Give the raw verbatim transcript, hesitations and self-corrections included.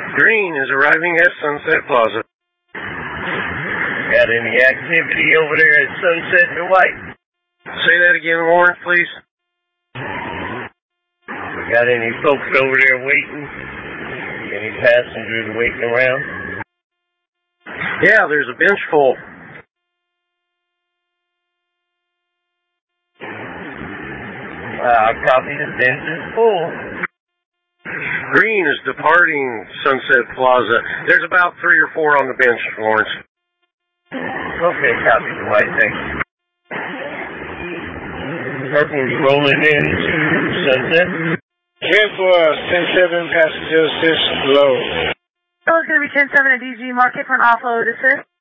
Green is arriving at Sunset Plaza. Got any activity over there at Sunset and White? Say that again, Lawrence, please. We got any folks over there waiting? Any passengers waiting around? Yeah, there's a bench full. Uh, copy, the bench is full. Green is departing Sunset Plaza. There's about three or four on the bench, Lawrence. Okay, copy, the White, thank you. Purple's rolling in to Sunset. Careful, uh, ten seven passenger assist low. So it's going to be ten seven at D G Market for an offload assist.